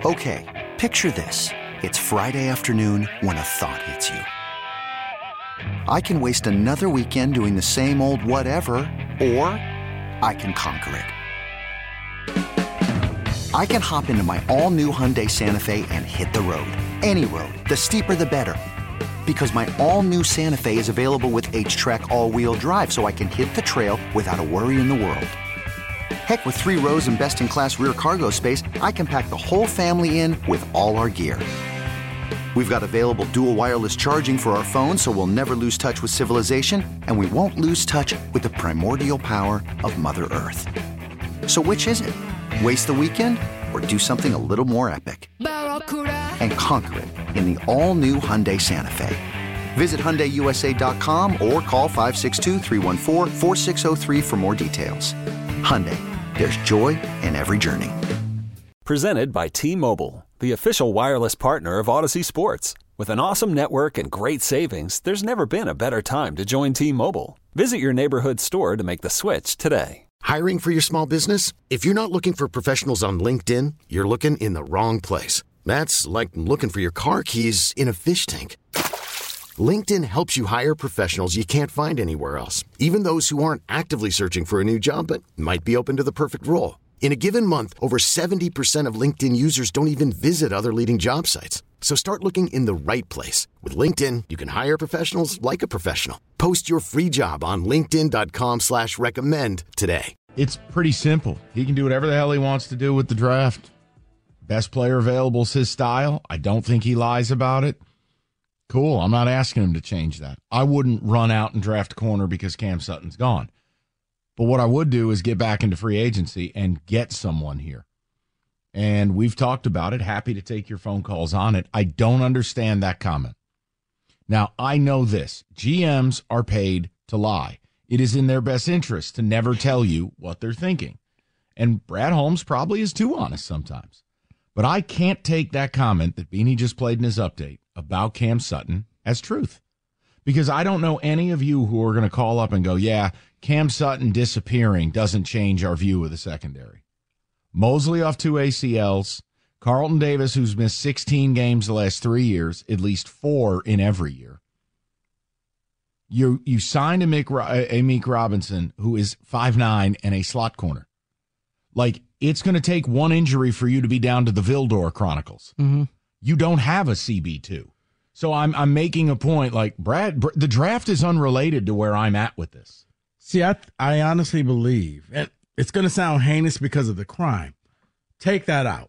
Okay, picture this. It's Friday afternoon when a thought hits you. I can waste another weekend doing the same old whatever, or I can conquer it. I can hop into my all-new Hyundai Santa Fe and hit the road. Any road. The steeper, the better. Because my all-new Santa Fe is available with H-Track all-wheel drive, so I can hit the trail without a worry in the world. Heck, with 3 rows and best-in-class rear cargo space, I can pack the whole family in with all our gear. We've got available dual wireless charging for our phones, so we'll never lose touch with civilization, and we won't lose touch with the primordial power of Mother Earth. So which is it? Waste the weekend or do something a little more epic? And conquer it in the all-new Hyundai Santa Fe. Visit HyundaiUSA.com or call 562-314-4603 for more details. Hyundai, there's joy in every journey. Presented by T-Mobile, the official wireless partner of Odyssey Sports. With an awesome network and great savings, there's never been a better time to join T-Mobile. Visit your neighborhood store to make the switch today. Hiring for your small business? If you're not looking for professionals on LinkedIn, you're looking in the wrong place. That's like looking for your car keys in a fish tank. LinkedIn helps you hire professionals you can't find anywhere else, even those who aren't actively searching for a new job but might be open to the perfect role. In a given month, over 70% of LinkedIn users don't even visit other leading job sites. So start looking in the right place. With LinkedIn, you can hire professionals like a professional. Post your free job on linkedin.com/recommend today. It's pretty simple. He can do whatever the hell he wants to do with the draft. Best player available is his style. I don't think he lies about it. Cool. I'm not asking him to change that. I wouldn't run out and draft a corner because Cam Sutton's gone. But what I would do is get back into free agency and get someone here. And we've talked about it. Happy to take your phone calls on it. I don't understand that comment. Now, I know this. GMs are paid to lie. It is in their best interest to never tell you what they're thinking. And Brad Holmes probably is too honest sometimes. But I can't take that comment that Beanie just played in his update about Cam Sutton as truth. Because I don't know any of you who are going to call up and go, yeah, Cam Sutton disappearing doesn't change our view of the secondary. Mosley off 2 ACLs. Carlton Davis, who's missed 16 games the last 3 years, at least 4 in every year. You signed a Meek Robinson, who is 5'9" and a slot corner. Like, it's going to take one injury for you to be down to the Vildor Chronicles. Mm-hmm. You don't have a CB2. So I'm making a point, like, Brad, the draft is unrelated to where I'm at with this. See, I honestly believe, and it's going to sound heinous because of the crime. Take that out.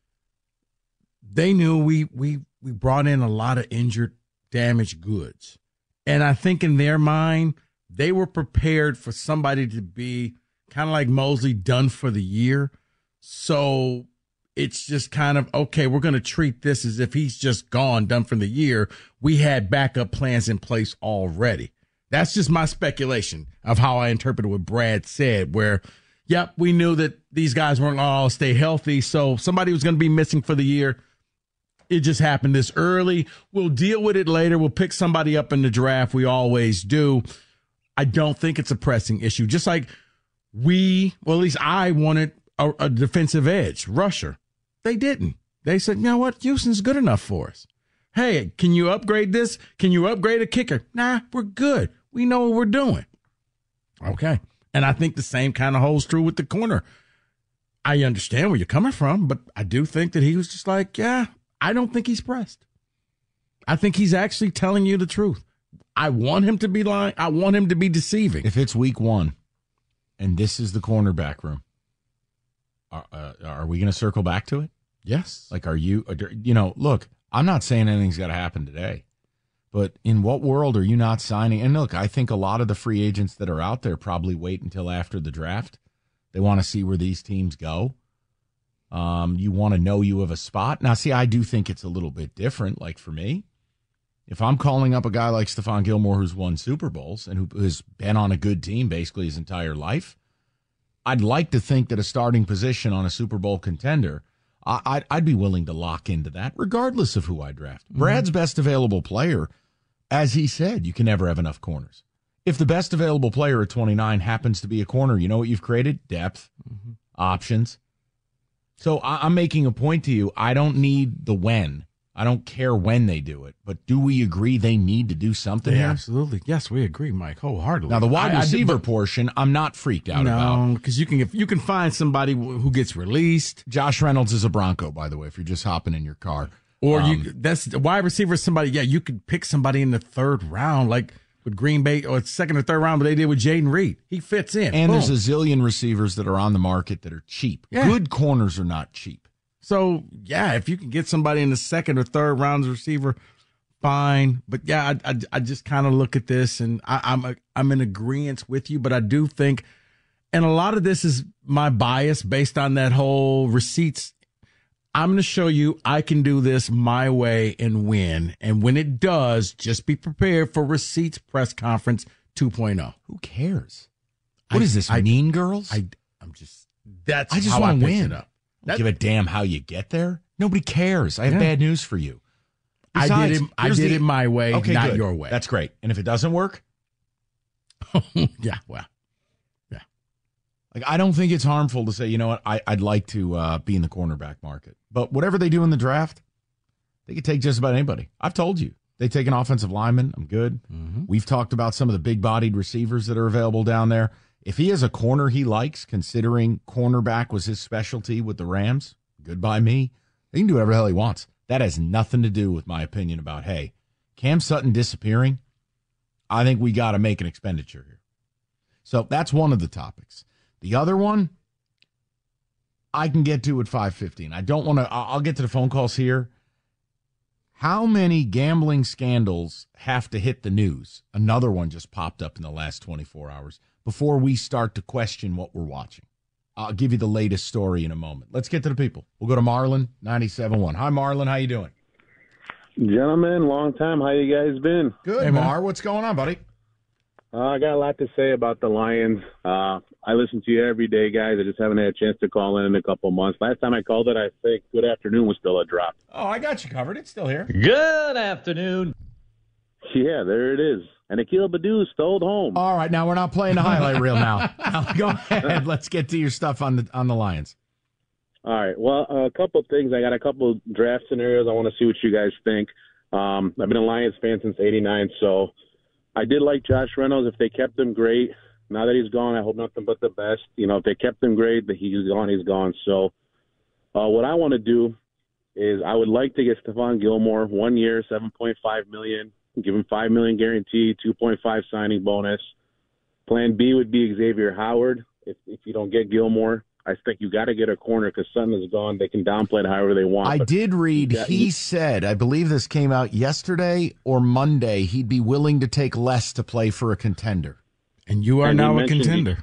They knew we brought in a lot of injured, damaged goods. And I think in their mind, they were prepared for somebody to be kind of like Mosley, done for the year. So it's just kind of, okay, we're going to treat this as if he's just gone, done for the year. We had backup plans in place already. That's just my speculation of how I interpreted what Brad said, where, yep, we knew that these guys weren't all stay healthy, so somebody was going to be missing for the year. It just happened this early. We'll deal with it later. We'll pick somebody up in the draft. We always do. I don't think it's a pressing issue. Just like at least I wanted a defensive edge, rusher. They didn't. They said, you know what? Houston's good enough for us. Hey, can you upgrade this? Can you upgrade a kicker? Nah, we're good. We know what we're doing. Okay. And I think the same kind of holds true with the corner. I understand where you're coming from, but I do think that he was just like, yeah, I don't think he's pressed. I think he's actually telling you the truth. I want him to be lying. I want him to be deceiving. If it's week 1 and this is the cornerback room, are we going to circle back to it? Yes. Like, look, I'm not saying anything's got to happen today, but in what world are you not signing? And look, I think a lot of the free agents that are out there probably wait until after the draft. They want to see where these teams go. You want to know you have a spot. Now, see, I do think it's a little bit different. Like for me, if I'm calling up a guy like Stephon Gilmore who's won Super Bowls and who has been on a good team basically his entire life, I'd like to think that a starting position on a Super Bowl contender, I'd be willing to lock into that regardless of who I draft. Mm-hmm. Brad's best available player, as he said, you can never have enough corners. If the best available player at 29 happens to be a corner, you know what you've created? Depth, options. So I'm making a point to you. I don't need the when. I don't care when they do it. But do we agree they need to do something here? Absolutely. Yes, we agree, Mike, wholeheartedly. Now, the wide receiver portion, I'm not freaked out about. No, because you can find somebody who gets released. Josh Reynolds is a Bronco, by the way, if you're just hopping in your car. Or that's the wide receiver, somebody, you could pick somebody in the third round, like with Green Bay, or second or third round, but they did with Jaden Reed. He fits in. And Boom. there's a zillion receivers that are on the market that are cheap. Yeah. Good corners are not cheap. So, if you can get somebody in the second or third round receiver, fine. But, I just kind of look at this, and I'm in agreement with you, but I do think, and a lot of this is my bias based on that whole receipts. I'm going to show you I can do this my way and win. And when it does, just be prepared for Receipts Press Conference 2.0. Who cares? What is this, Mean Girls? I just how want to to win. Give a damn how you get there. Nobody cares. I have bad news for you. Besides, I did it my way, okay, not good. your way. That's great. And if it doesn't work? Yeah. Like, I don't think it's harmful to say, you know what, I'd like to be in the cornerback market. But whatever they do in the draft, they could take just about anybody. I've told you. They take an offensive lineman. I'm good. Mm-hmm. We've talked about some of the big-bodied receivers that are available down there. If he has a corner he likes, considering cornerback was his specialty with the Rams, good by me. He can do whatever the hell he wants. That has nothing to do with my opinion about, hey, Cam Sutton disappearing. I think we got to make an expenditure here. So that's one of the topics. The other one, I can get to at 5:15. I don't want to, I'll get to the phone calls here. How many gambling scandals have to hit the news? Another one just popped up in the last 24 hours before we start to question what we're watching. I'll give you the latest story in a moment. Let's get to the people. We'll go to Marlon, 97.1. Hi, Marlon. How you doing? Gentlemen, long time. How you guys been? Good, hey, Mar. What's going on, buddy? I got a lot to say about the Lions. I listen to you every day, guys. I just haven't had a chance to call in a couple months. Last time I called it, I think Good Afternoon was still a drop. Oh, I got you covered. It's still here. Good afternoon. Yeah, there it is. And Akil Badu stole home. All right, now we're not playing the highlight reel now. Now go ahead. Let's get to your stuff on the Lions. All right. Well, a couple things. I got a couple draft scenarios. I want to see what you guys think. I've been a Lions fan since '89, so I did like Josh Reynolds. If they kept him, great. Now that he's gone, I hope nothing but the best. If they kept him, great. But he's gone, he's gone. So what I want to do is I would like to get Stephon Gilmore 1 year, $7.5 million. Give him $5 million guarantee, 2.5 signing bonus. Plan B would be Xavier Howard. If you don't get Gilmore, I think you got to get a corner because Sutton is gone. They can downplay it however they want. I did read he said, I believe this came out yesterday or Monday, he'd be willing to take less to play for a contender. And you are now a contender.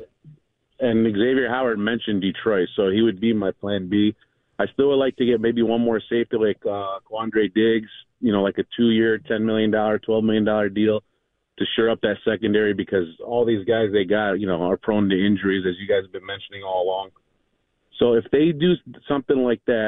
And Xavier Howard mentioned Detroit, so he would be my plan B. I still would like to get maybe one more safety like Quandre Diggs, like a 2-year, $10 million, $12 million deal to shore up that secondary because all these guys they got, are prone to injuries, as you guys have been mentioning all along. So if they do something like that,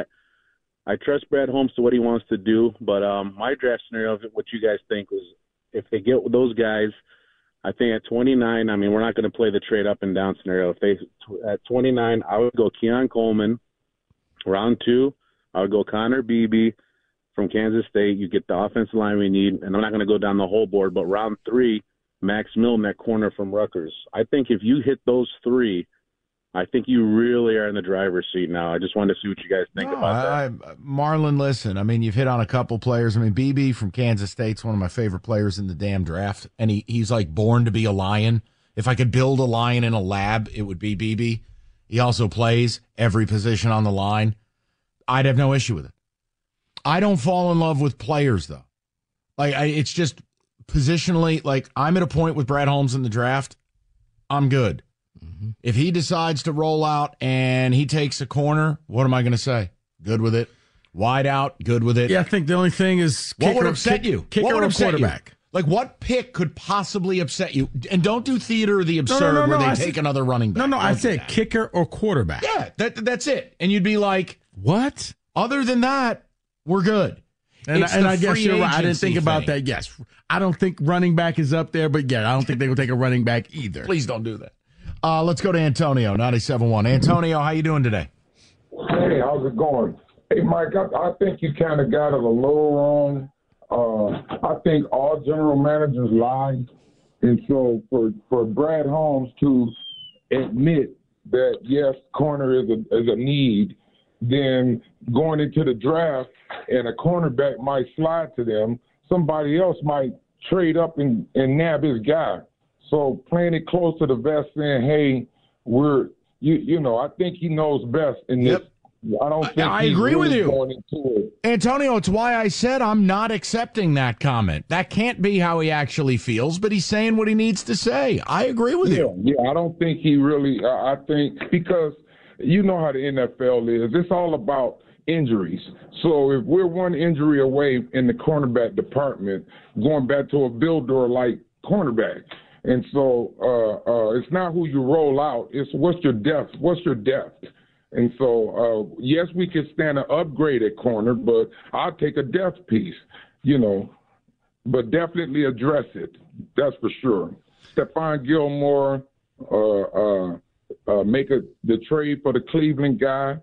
I trust Brad Holmes to what he wants to do. But my draft scenario, what you guys think was if they get those guys, I think at 29, we're not going to play the trade up and down scenario. At 29, I would go Keon Coleman. Round 2, I would go Connor Beebe from Kansas State. You get the offensive line we need, and I'm not going to go down the whole board, but round 3, Max Milne, that corner from Rutgers. I think if you hit those 3, I think you really are in the driver's seat now. I just wanted to see what you guys think about that. Marlon, listen, you've hit on a couple players. Beebe from Kansas State's one of my favorite players in the damn draft, and he's like born to be a Lion. If I could build a Lion in a lab, it would be Beebe. He also plays every position on the line. I'd have no issue with it. I don't fall in love with players, though. It's just positionally, I'm at a point with Brad Holmes in the draft. I'm good. Mm-hmm. If he decides to roll out and he takes a corner, what am I going to say? Good with it. Wide out, good with it. Yeah, I think the only thing is what would upset you? Kicker or quarterback? What pick could possibly upset you? And don't do theater of the absurd where they take another running back. I said kicker or quarterback. Yeah, that's it. And you'd be like, what? Other than that, we're good. And I guess you're right. I didn't think about that. Yes. I don't think running back is up there, but I don't think they will take a running back either. Please don't do that. Let's go to Antonio, 97.1. Antonio, how you doing today? Hey, how's it going? Hey, Mike, I think you kind of got it a little wrong. I think all general managers lie. And so for Brad Holmes to admit that, yes, corner is a need, then going into the draft and a cornerback might slide to them, somebody else might trade up and nab his guy. So playing it close to the vest saying, hey, I think he knows best in this. Yep. I don't think I agree with you. Going into it. Antonio, it's why I said I'm not accepting that comment. That can't be how he actually feels, but he's saying what he needs to say. I agree with you. Yeah, I don't think he really I think because you know how the NFL is. It's all about injuries. So if we're one injury away in the cornerback department, going back to a builder like cornerback. And so it's not who you roll out. It's what's your depth. What's your depth? And so, yes, we could stand an upgrade at corner, but I'll take a depth piece, but definitely address it. That's for sure. Stephon Gilmore, make the trade for the Cleveland guy.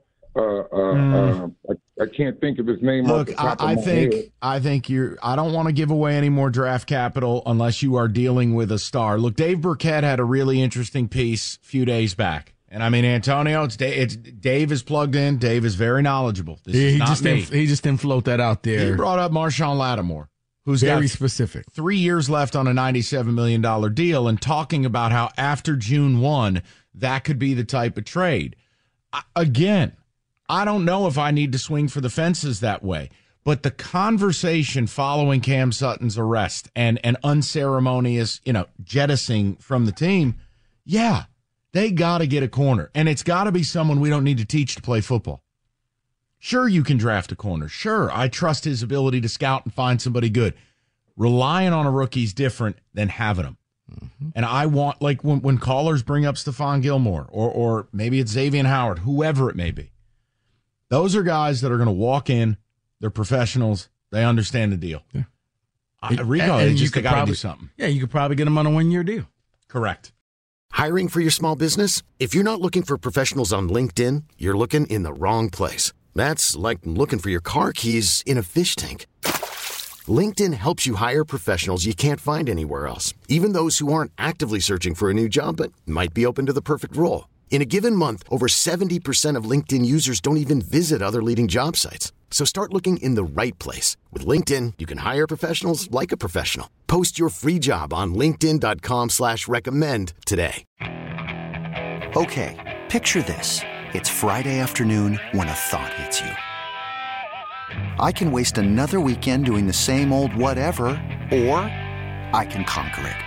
I can't think of his name. Look, I think I don't want to give away any more draft capital unless you are dealing with a star. Look, Dave Burkett had a really interesting piece a few days back. And I mean, Antonio, Dave is plugged in. Dave is very knowledgeable. He just didn't float that out there. He brought up Marshawn Lattimore, who's very got specific 3 years left on a $97 million deal, and talking about how after June 1, that could be the type of trade. Again, I don't know if I need to swing for the fences that way, but the conversation following Cam Sutton's arrest and an unceremonious, jettisoning from the team, yeah. They got to get a corner, and it's got to be someone we don't need to teach to play football. Sure, you can draft a corner. Sure, I trust his ability to scout and find somebody good. Relying on a rookie is different than having him. Mm-hmm. And I want, like when callers bring up Stephon Gilmore or maybe it's Xavier Howard, whoever it may be, those are guys that are going to walk in. They're professionals. They understand the deal. Yeah. Rico, they got to do something. Yeah, you could probably get them on a 1-year deal. Correct. Hiring for your small business? If you're not looking for professionals on LinkedIn, you're looking in the wrong place. That's like looking for your car keys in a fish tank. LinkedIn helps you hire professionals you can't find anywhere else, even those who aren't actively searching for a new job but might be open to the perfect role. In a given month, over 70% of LinkedIn users don't even visit other leading job sites. So start looking in the right place. With LinkedIn, you can hire professionals like a professional. Post your free job on linkedin.com/recommend today. Okay, picture this. It's Friday afternoon when a thought hits you. I can waste another weekend doing the same old whatever, or I can conquer it.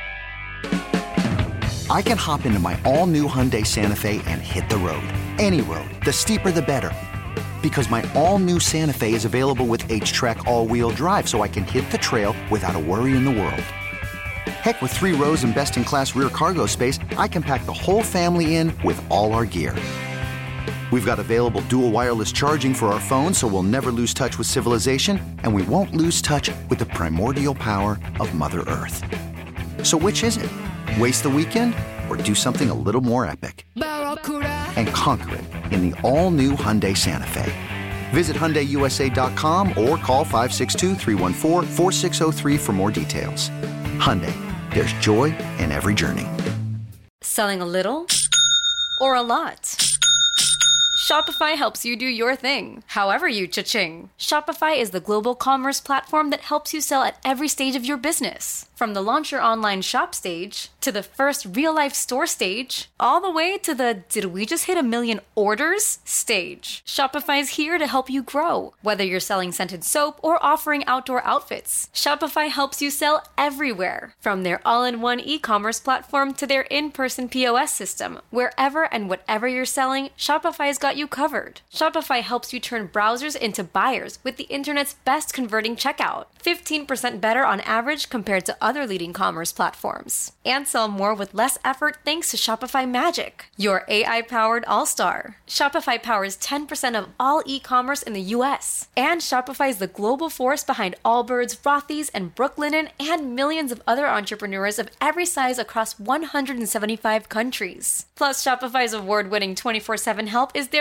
I can hop into my all-new Hyundai Santa Fe and hit the road. Any road. The steeper, the better. Because my all-new Santa Fe is available with H-Track all-wheel drive, so I can hit the trail without a worry in the world. Heck, with 3 rows and best-in-class rear cargo space, I can pack the whole family in with all our gear. We've got available dual wireless charging for our phones, so we'll never lose touch with civilization, and we won't lose touch with the primordial power of Mother Earth. So which is it? Waste the weekend or do something a little more epic? And conquer it in the all-new Hyundai Santa Fe. Visit HyundaiUSA.com or call 562-314-4603 for more details. Hyundai, there's joy in every journey. Selling a little or a lot? Shopify helps you do your thing, however you cha-ching. Shopify is the global commerce platform that helps you sell at every stage of your business. From the launch your online shop stage, to the first real-life store stage, all the way to the did we just hit 1 million orders stage. Shopify's here to help you grow. Whether you're selling scented soap or offering outdoor outfits, Shopify helps you sell everywhere. From their all-in-one e-commerce platform to their in-person POS system, wherever and whatever you're selling, Shopify's got you covered. Shopify helps you turn browsers into buyers with the internet's best converting checkout. 15% better on average compared to other leading commerce platforms. And sell more with less effort thanks to Shopify Magic, your AI-powered all-star. Shopify powers 10% of all e-commerce in the U.S. And Shopify is the global force behind Allbirds, Rothy's, and Brooklinen, and millions of other entrepreneurs of every size across 175 countries. Plus, Shopify's award-winning 24/7 help is there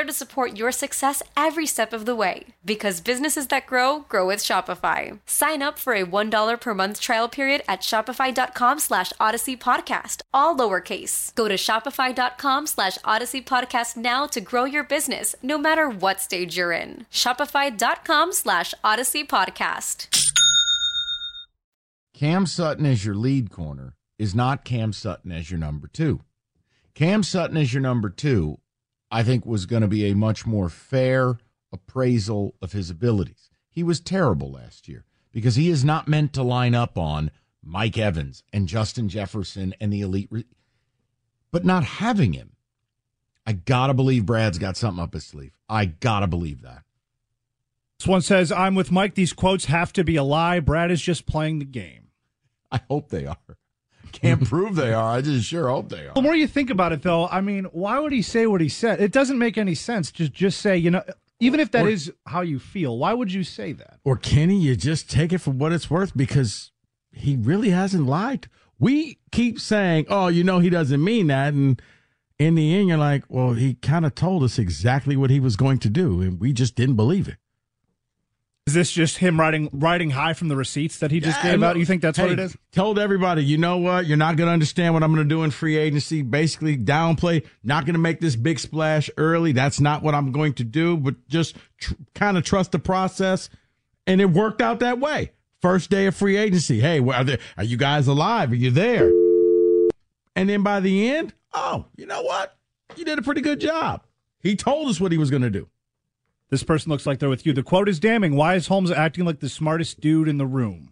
to support your success every step of the way. Because businesses that grow, grow with Shopify. Sign up for a $1 per month trial period at shopify.com/Odyssey Podcast, all lowercase. Go to shopify.com/Odyssey Podcast now to grow your business, no matter what stage you're in. Shopify.com/Odyssey Podcast. Cam Sutton as your lead corner is not Cam Sutton as your number two. Cam Sutton as your number two, I think, was going to be a much more fair appraisal of his abilities. He was terrible last year because he is not meant to line up on Mike Evans and Justin Jefferson and the elite. But not having him, I got to believe Brad's got something up his sleeve. I got to believe that. This one says, I'm with Mike. These quotes have to be a lie. Brad is just playing the game. I hope they are. Can't prove they are. I just sure hope they are. The more you think about it, though, I mean, why would he say what he said? It doesn't make any sense. Just say, even if that is how you feel, why would you say that? Or, Kenny, you just take it for what it's worth because he really hasn't lied. We keep saying, he doesn't mean that. And in the end, you're like, well, he kind of told us exactly what he was going to do, and we just didn't believe it. Is this just him riding high from the receipts that he just gave out? You think that's what it is? Told everybody, you know what? You're not going to understand what I'm going to do in free agency. Basically, downplay, not going to make this big splash early. That's not what I'm going to do, but just kind of trust the process. And it worked out that way. First day of free agency. Hey, are you guys alive? Are you there? And then by the end, you know what? You did a pretty good job. He told us what he was going to do. This person looks like they're with you. The quote is damning. Why is Holmes acting like the smartest dude in the room?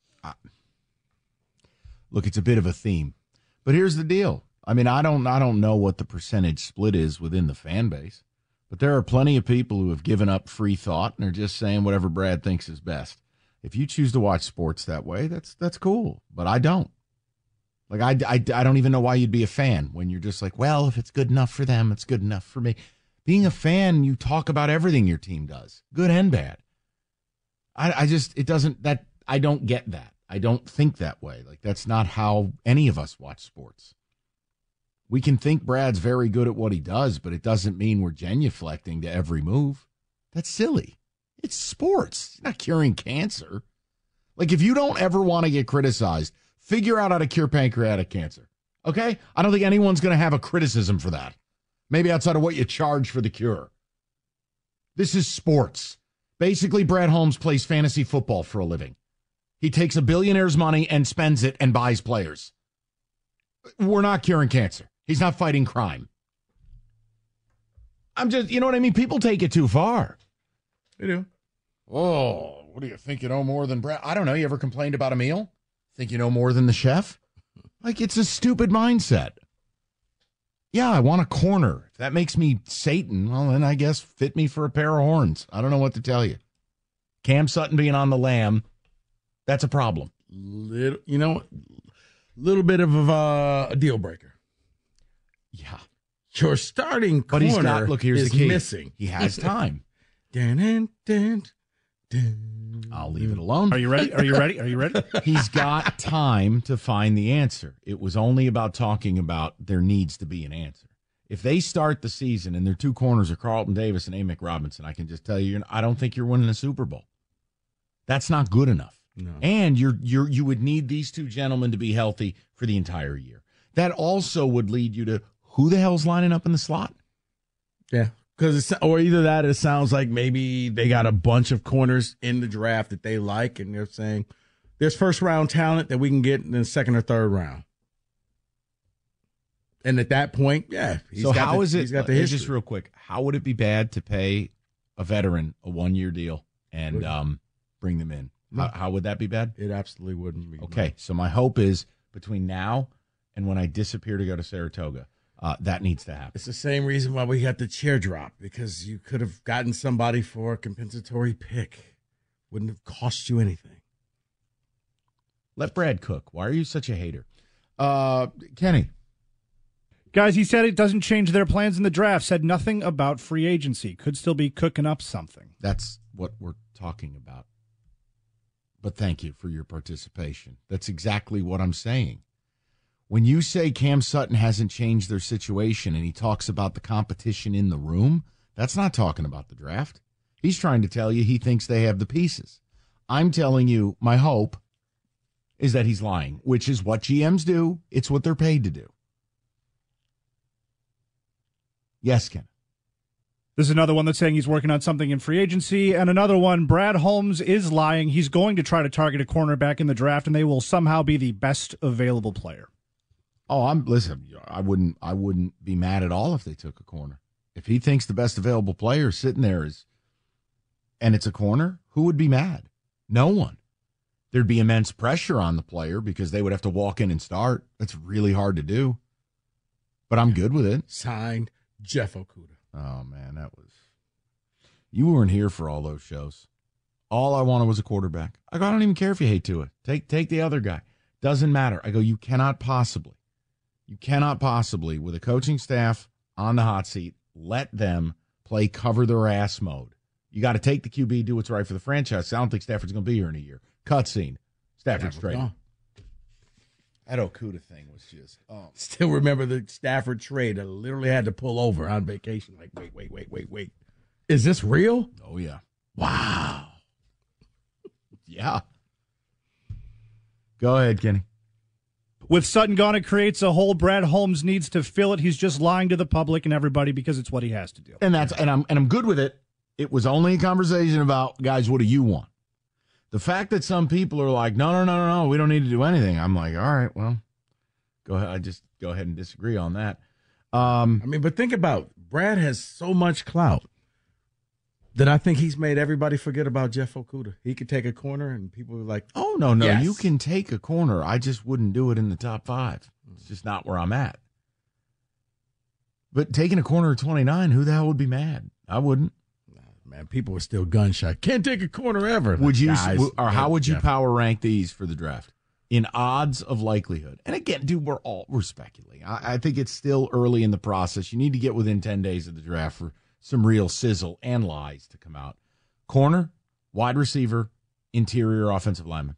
Look, it's a bit of a theme. But here's the deal. I mean, I don't know what the percentage split is within the fan base, but there are plenty of people who have given up free thought and are just saying whatever Brad thinks is best. If you choose to watch sports that way, that's cool. But I don't. Like, I don't even know why you'd be a fan when you're just like, well, if it's good enough for them, it's good enough for me. Being a fan, you talk about everything your team does, good and bad. I don't get that. I don't think that way. Like, that's not how any of us watch sports. We can think Brad's very good at what he does, but it doesn't mean we're genuflecting to every move. That's silly. It's sports. It's not curing cancer. Like, if you don't ever want to get criticized, figure out how to cure pancreatic cancer. Okay? I don't think anyone's going to have a criticism for that. Maybe outside of what you charge for the cure. This is sports. Basically, Brad Holmes plays fantasy football for a living. He takes a billionaire's money and spends it and buys players. We're not curing cancer. He's not fighting crime. I'm just, you know what I mean? People take it too far. They do. Oh, what do you think you know more than Brad? I don't know. You ever complained about a meal? Think you know more than the chef? Like, it's a stupid mindset. Yeah, I want a corner. If that makes me Satan, well, then I guess fit me for a pair of horns. I don't know what to tell you. Cam Sutton being on the lam, that's a problem. Little bit of a deal breaker. Yeah. Your starting corner he's got, look, here's is the key. missing. He has time. Dun, dun, dun. I'll leave it alone. Are you ready? Are you ready? Are you ready? He's got time to find the answer. It was only about talking about there needs to be an answer. If they start the season and their two corners are Carlton Davis and Amick Robinson, I can just tell you, I don't think you're winning a Super Bowl. That's not good enough. No. And you would need these two gentlemen to be healthy for the entire year. That also would lead you to who the hell's lining up in the slot? Yeah. Or either that, it sounds like maybe they got a bunch of corners in the draft that they like, and they're saying there's first-round talent that we can get in the second or third round. And at that point, yeah. He's got the history. Just real quick, how would it be bad to pay a veteran a one-year deal and bring them in? How would that be bad? It absolutely wouldn't be. Okay, so my hope is between now and when I disappear to go to Saratoga, that needs to happen. It's the same reason why we got the chair drop, because you could have gotten somebody for a compensatory pick. Wouldn't have cost you anything. Let Brad cook. Why are you such a hater? Kenny. Guys, he said it doesn't change their plans in the draft. Said nothing about free agency. Could still be cooking up something. That's what we're talking about. But thank you for your participation. That's exactly what I'm saying. When you say Cam Sutton hasn't changed their situation and he talks about the competition in the room, That's not talking about the draft. He's trying to tell you he thinks they have the pieces. I'm telling you, my hope is that he's lying, which is what GMs do. It's what they're paid to do. Yes, Ken. There's another one that's saying he's working on something in free agency, and another one, Brad Holmes is lying. He's going to try to target a cornerback in the draft, and they will somehow be the best available player. Oh, listen, I wouldn't be mad at all if they took a corner. If he thinks the best available player sitting there and it's a corner, who would be mad? No one. There'd be immense pressure on the player because they would have to walk in and start. That's really hard to do. But I'm good with it. Signed, Jeff Okudah. Oh, man, you weren't here for all those shows. All I wanted was a quarterback. I don't even care if you hate Tua. Take the other guy. Doesn't matter. I go, you cannot possibly, with a coaching staff on the hot seat, let them play cover their ass mode. You got to take the QB, do what's right for the franchise. I don't think Stafford's going to be here in a year. Cutscene. Stafford's traded. That Okudah thing was just, Still remember the Stafford trade. I literally had to pull over on vacation. Like, wait. Is this real? Oh, yeah. Wow. Yeah. Go ahead, Kenny. With Sutton gone, it creates a hole. Brad Holmes needs to fill it. He's just lying to the public and everybody because it's what he has to do. And I'm good with it. It was only a conversation about, guys, what do you want? The fact that some people are like, no, we don't need to do anything. I'm like, all right, well, go ahead. I just go ahead and disagree on that. But think about, Brad has so much clout that I think he's made everybody forget about Jeff Okudah. He could take a corner and people are like, oh, no, yes. You can take a corner. I just wouldn't do it in the top 5. It's just not where I'm at. But taking a corner at 29, who the hell would be mad? I wouldn't. Man, people are still gun shy. Can't take a corner ever. Would you, or how would you power rank these for the draft? In odds of likelihood. And again, dude, we're speculating. I think it's still early in the process. You need to get within 10 days of the draft for some real sizzle and lies to come out. Corner, wide receiver, interior offensive lineman.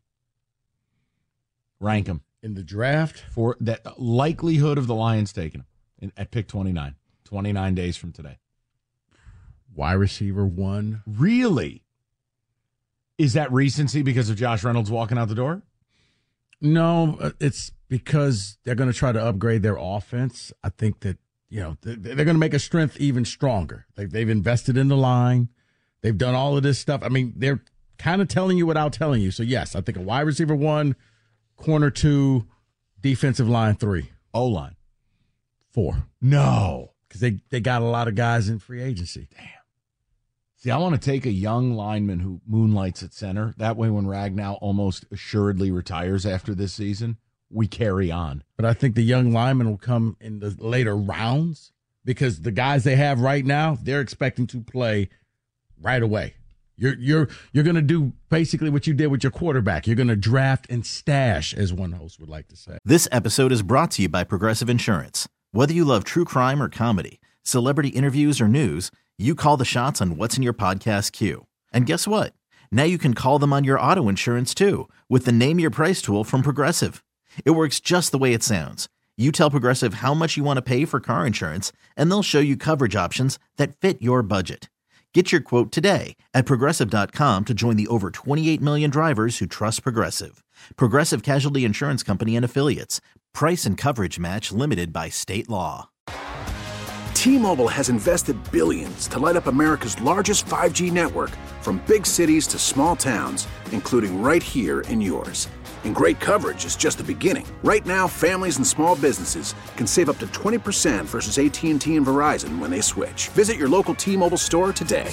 Rank them. In the draft? For that likelihood of the Lions taking them at pick 29. 29 days from today. Wide receiver 1. Really? Is that recency because of Josh Reynolds walking out the door? No, it's because they're going to try to upgrade their offense. I think that, they're going to make a strength even stronger. They've invested in the line. They've done all of this stuff. I mean, they're kind of telling you without telling you. So, yes, I think a wide receiver 1, corner 2, defensive line 3. O-line 4. No. Because they got a lot of guys in free agency. Damn. See, I want to take a young lineman who moonlights at center. That way, when Ragnow almost assuredly retires after this season, we carry on. But I think the young lineman will come in the later rounds because the guys they have right now, they're expecting to play right away. You're going to do basically what you did with your quarterback. You're going to draft and stash, as one host would like to say. This episode is brought to you by Progressive Insurance. Whether you love true crime or comedy, celebrity interviews or news, you call the shots on what's in your podcast queue. And guess what? Now you can call them on your auto insurance too with the Name Your Price tool from Progressive. It works just the way it sounds. You tell Progressive how much you want to pay for car insurance, and they'll show you coverage options that fit your budget. Get your quote today at Progressive.com to join the over 28 million drivers who trust Progressive. Progressive Casualty Insurance Company and Affiliates. Price and coverage match limited by state law. T-Mobile has invested billions to light up America's largest 5G network, from big cities to small towns, including right here in yours. And great coverage is just the beginning. Right now, families and small businesses can save up to 20% versus AT&T and Verizon when they switch. Visit your local T-Mobile store today.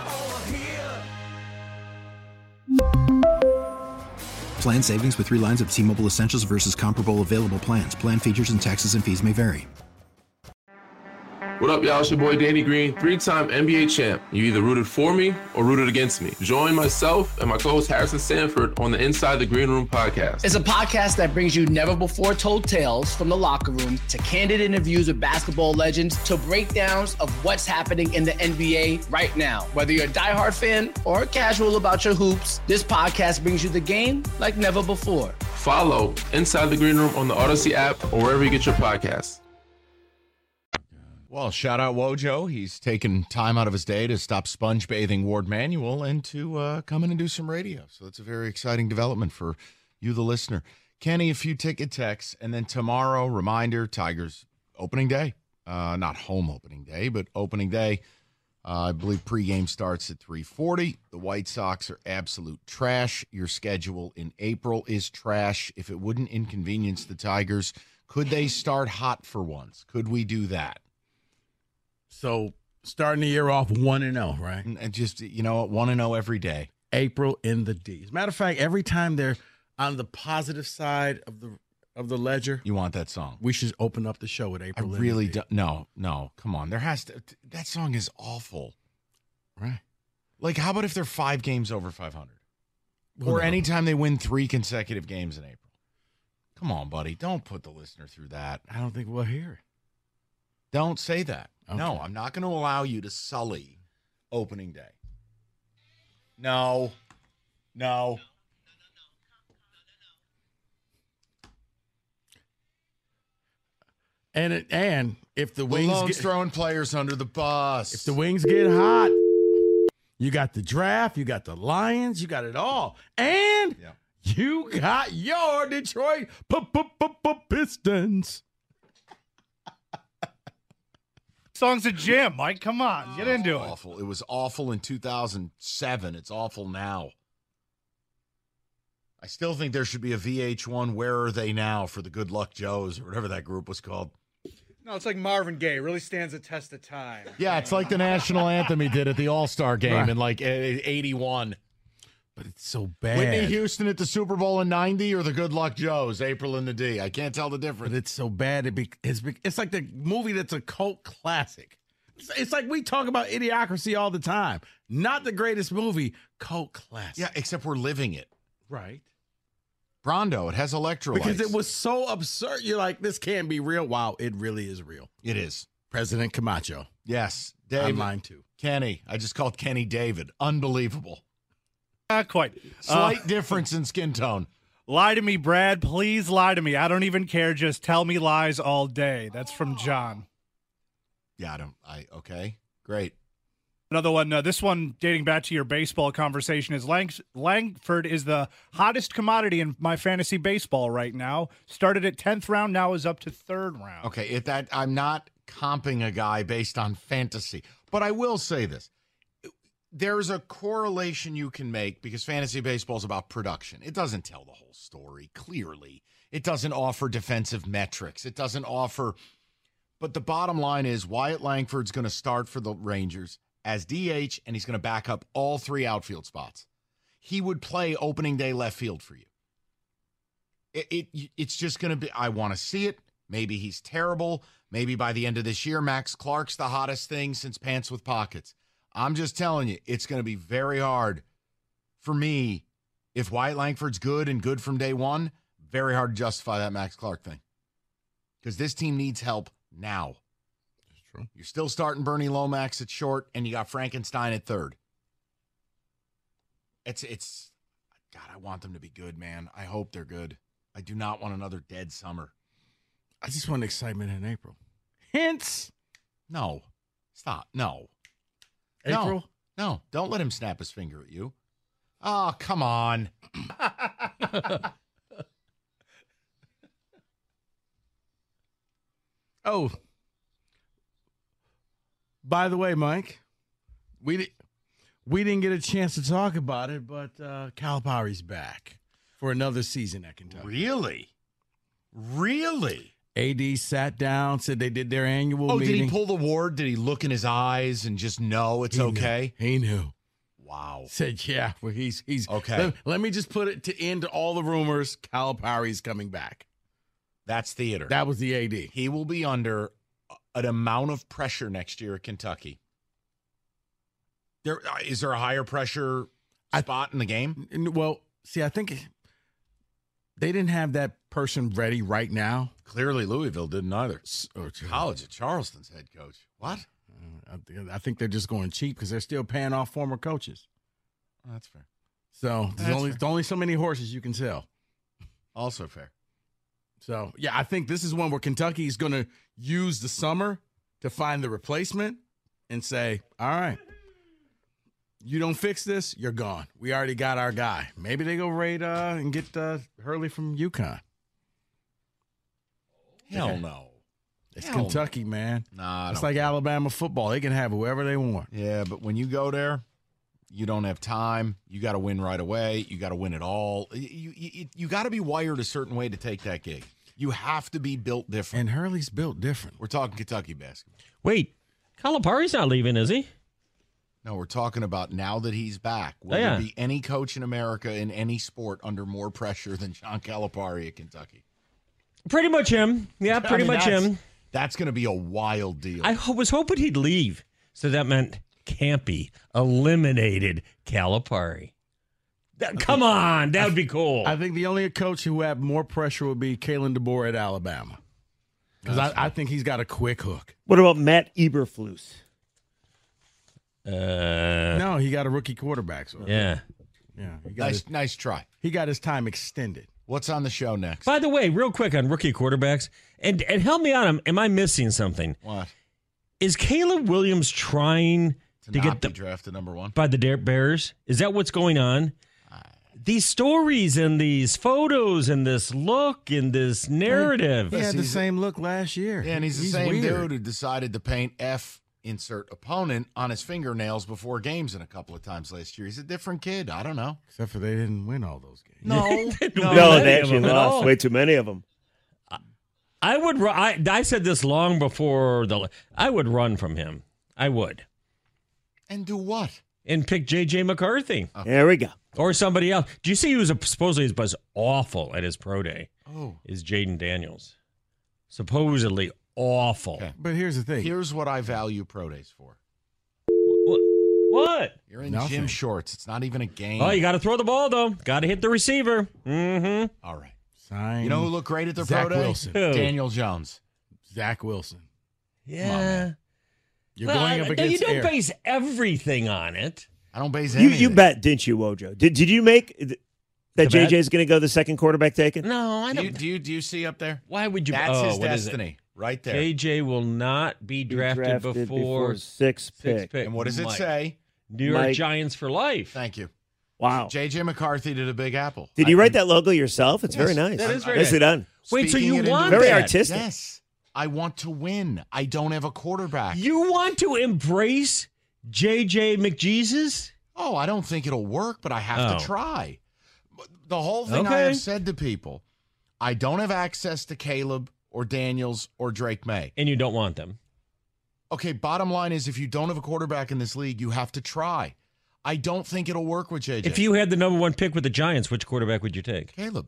Plan savings with 3 lines of T-Mobile Essentials versus comparable available plans. Plan features and taxes and fees may vary. What up, y'all? It's your boy Danny Green, 3-time NBA champ. You either rooted for me or rooted against me. Join myself and my co-host Harrison Sanford on the Inside the Green Room podcast. It's a podcast that brings you never-before-told tales from the locker room to candid interviews with basketball legends to breakdowns of what's happening in the NBA right now. Whether you're a diehard fan or casual about your hoops, this podcast brings you the game like never before. Follow Inside the Green Room on the Odyssey app or wherever you get your podcasts. Well, shout out Wojo. He's taken time out of his day to stop sponge bathing Ward Manuel and to come in and do some radio. So it's a very exciting development for you, the listener. Kenny, a few ticket texts, and then tomorrow, reminder, Tigers opening day. Not home opening day, but opening day. I believe pregame starts at 3:40. The White Sox are absolute trash. Your schedule in April is trash. If it wouldn't inconvenience the Tigers, could they start hot for once? Could we do that? So starting the year off 1-0, right? And just, 1-0 every day. April in the D. As a matter of fact, every time they're on the positive side of the ledger, you want that song. We should open up the show with April. I really don't. No, come on. There has to. That song is awful. Right. Like, how about if they're 5 games over 500? Or anytime they win 3 consecutive games in April? Come on, buddy. Don't put the listener through that. I don't think we'll hear it. Don't say that. Okay. No, I'm not going to allow you to sully opening day. No. And if the Wings get throwing players under the bus, if the Wings get hot, you got the draft, you got the Lions, you got it all, and you got your Detroit Pistons. Song's a jam, Mike. Come on, get into it. Awful. It was awful in 2007. It's awful now. I still think there should be a VH1 Where Are They Now for the Good Luck Joes or whatever that group was called. No, it's like Marvin Gaye. It really stands the test of time. Yeah, it's like the national anthem he did at the All-Star game in like 81. But it's so bad. Whitney Houston at the Super Bowl in 90 or the Good Luck Joes, April in the D. I can't tell the difference. But it's so bad. It's like the movie that's a cult classic. It's like we talk about Idiocracy all the time. Not the greatest movie, cult classic. Yeah, except we're living it. Right. Brondo, it has electrolytes. Because it was so absurd. You're like, this can't be real. Wow, it really is real. It is. President Camacho. Yes. David. I'm mine too. Kenny. I just called Kenny David. Unbelievable. Not quite. Slight difference in skin tone. Lie to me, Brad. Please lie to me. I don't even care. Just tell me lies all day. That's from John. Yeah, okay. Great. Another one, this one dating back to your baseball conversation is Langford is the hottest commodity in my fantasy baseball right now. Started at 10th round, now is up to 3rd round. Okay, I'm not comping a guy based on fantasy, but I will say this. There's a correlation you can make because fantasy baseball is about production. It doesn't tell the whole story, clearly. It doesn't offer defensive metrics. It doesn't offer... But the bottom line is Wyatt Langford's going to start for the Rangers as DH, and he's going to back up all 3 outfield spots. He would play opening day left field for you. It's just going to be, I want to see it. Maybe he's terrible. Maybe by the end of this year, Max Clark's the hottest thing since Pants with Pockets. I'm just telling you, it's going to be very hard for me. If Wyatt Langford's good and good from day one, very hard to justify that Max Clark thing. Because this team needs help now. True. You're still starting Bernie Lomax at short, and you got Frankenstein at 3rd. It's God, I want them to be good, man. I hope they're good. I do not want another dead summer. I just want excitement in April. Hints. No. Stop. No. April? No. Don't let him snap his finger at you. Oh, come on. Oh. By the way, Mike, we didn't get a chance to talk about it, but Calipari's back for another season at Kentucky. Really? AD sat down, said they did their annual meeting. Did he pull the ward? Did he look in his eyes and just know it's okay? He knew. Wow. Said, yeah, well, he's okay. Let me just put it to end all the rumors. Calipari's coming back. That's theater. That was the AD. He will be under an amount of pressure next year at Kentucky. Is there a higher pressure spot in the game? Well, see, I think they didn't have that person ready right now. Clearly, Louisville didn't either. College of Charleston's head coach. What? I think they're just going cheap because they're still paying off former coaches. Oh, that's fair. So there's only so many horses you can sell. Also fair. So, yeah, I think this is one where Kentucky is going to use the summer to find the replacement and say, all right, you don't fix this, you're gone. We already got our guy. Maybe they go raid and get Hurley from UConn. Hell no. It's Kentucky, man. Nah, it's like Alabama football. They can have whoever they want. Yeah, but when you go there, you don't have time. You got to win right away. You got to win it all. You got to be wired a certain way to take that gig. You have to be built different. And Hurley's built different. We're talking Kentucky basketball. Wait, Calipari's not leaving, is he? No, we're talking about now that he's back. Will there be any coach in America in any sport under more pressure than John Calipari at Kentucky? Pretty much him. Yeah, pretty much him. That's going to be a wild deal. I was hoping he'd leave. So that meant Campy eliminated Calipari. Come on, that would be cool. I think the only coach who had more pressure would be Kalen DeBoer at Alabama. Because I think he's got a quick hook. What about Matt Eberflus? No, he got a rookie quarterback. So. Yeah. Nice try. He got his time extended. What's on the show next? By the way, real quick on rookie quarterbacks, and help me out. Am I missing something? What? Is Caleb Williams trying to not get be drafted number one by the Bears? Is that what's going on? These stories and these photos and this look and this narrative. He had the same look last year. Yeah, and he's the same dude who decided to paint F insert opponent on his fingernails before games in a couple of times last year. He's a different kid. I don't know. Except for they didn't win all those games. No, they actually lost way too many of them. I would. I said this long before I would run from him. I would. And do what? And pick J.J. McCarthy. Okay. There we go. Or somebody else. Do you see who supposedly was awful at his pro day? Oh. Is Jaden Daniels. Supposedly awful. Okay. But here's the thing. Here's what I value pro days for. What? You're in gym shorts. It's not even a game. Oh, you got to throw the ball, though. Got to hit the receiver. Mm-hmm. All right. Sign. You know who looked great at their Zach pro day? Wilson. Daniel Jones. Zach Wilson. Yeah. You're going up against you don't air. base everything on it. I don't base anything. You bet, didn't you, Wojo? Did you make that JJ's going to go the second quarterback taken? No, I don't. Do you see up there? Why would you? That's his what is it? destiny. Right there. JJ will not be drafted before sixth pick. And what does it say? New York Giants for life. Thank you. Wow. J.J. McCarthy to the Big Apple. Did you write that logo yourself? It's very nice. That is very nicely done. Wait, so you want very that? artistic? Yes. I want to win. I don't have a quarterback. You want to embrace J.J. McJesus? Oh, I don't think it'll work, but I have to try. The whole thing I have said to people, I don't have access to Caleb or Daniels or Drake May. And you don't want them. Okay, bottom line is if you don't have a quarterback in this league, you have to try. I don't think it'll work with JJ. If you had the number one pick with the Giants, which quarterback would you take? Caleb.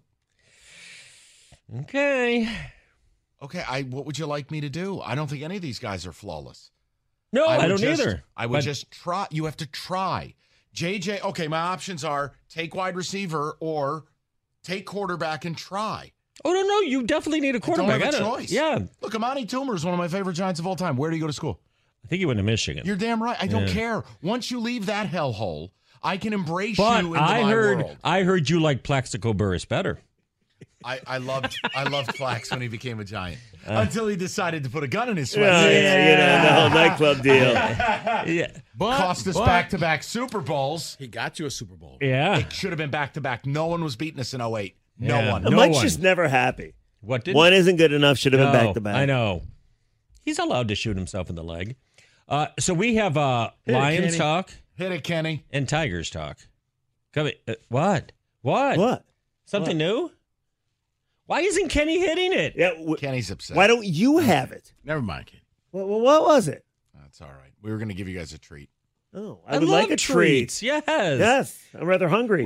Okay. Okay, what would you like me to do? I don't think any of these guys are flawless. No, I don't either. I would just try. You have to try. JJ, okay, my options are take wide receiver or take quarterback and try. Oh, no, you definitely need a quarterback. I don't have a choice. Yeah. Look, Amani Toomer is one of my favorite Giants of all time. Where do you go to school? I think he went to Michigan. You're damn right. I don't care. Once you leave that hellhole, I can embrace but you into my world. I heard you like Plaxico Burress better. I loved Flax when he became a Giant until he decided to put a gun in his sweat. The whole nightclub deal. Cost us back-to-back Super Bowls. He got you a Super Bowl. Yeah. It should have been back-to-back. No one was beating us in 08. No one. Mike's just never happy. What did one isn't good enough, should have been back-to-back. I know. He's allowed to shoot himself in the leg. So we have Lions talk. Hit it, Kenny. And Tigers talk. Come what? Something new? Why isn't Kenny hitting it? Yeah, Kenny's upset. Why don't you have it? Never mind, Kenny. What was it? That's all right. We were going to give you guys a treat. Oh, I would like a treat. Yes. Yes. I'm rather hungry.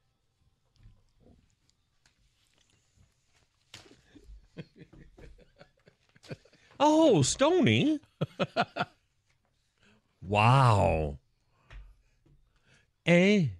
Oh, Stoney. Wow. Hey.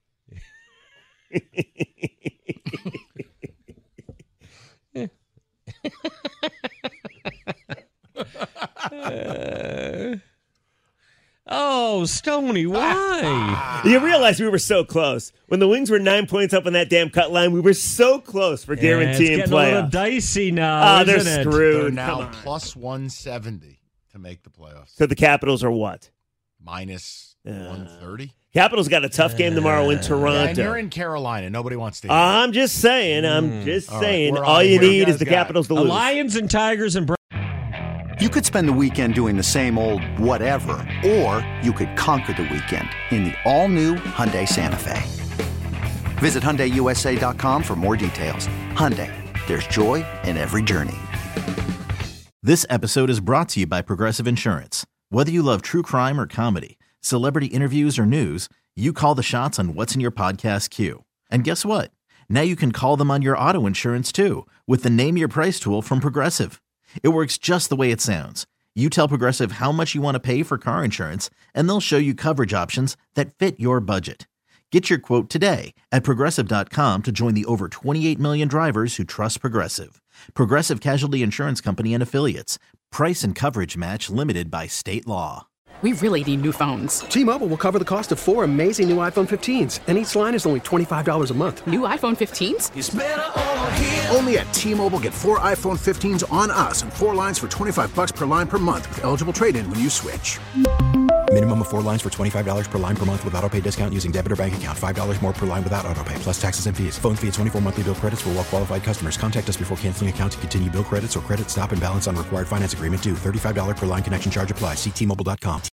Oh, Stoney, why? You realize we were so close. When the Wings were 9 points up on that damn cut line, we were so close for guaranteeing it's getting playoffs. a little dicey now, they're isn't it? screwed. They're now plus 170 to make the playoffs. So the Capitals are what? Minus 130. Capitals got a tough game tomorrow in Toronto. And you're in Carolina. Nobody wants to. I'm just saying. All you need is the Capitals to lose. Lions and Tigers and. You could spend the weekend doing the same old whatever, or you could conquer the weekend in the all-new Hyundai Santa Fe. Visit HyundaiUSA.com for more details. Hyundai, there's joy in every journey. This episode is brought to you by Progressive Insurance. Whether you love true crime or comedy, celebrity interviews or news, you call the shots on what's in your podcast queue. And guess what? Now you can call them on your auto insurance too with the Name Your Price tool from Progressive. It works just the way it sounds. You tell Progressive how much you want to pay for car insurance, and they'll show you coverage options that fit your budget. Get your quote today at Progressive.com to join the over 28 million drivers who trust Progressive. Progressive Casualty Insurance Company and Affiliates. Price and coverage match limited by state law. We really need new phones. T-Mobile will cover the cost of 4 amazing new iPhone 15s, and each line is only $25 a month. New iPhone 15s? It's better over here. Only at T-Mobile, get 4 iPhone 15s on us and 4 lines for $25 per line per month with eligible trade-in when you switch. Minimum of 4 lines for $25 per line per month with autopay discount using debit or bank account. $5 more per line without autopay, plus taxes and fees. Phone fee at 24 monthly bill credits for well-qualified customers. Contact us before canceling account to continue bill credits or credit stop and balance on required finance agreement due. $35 per line connection charge applies. See T-Mobile.com.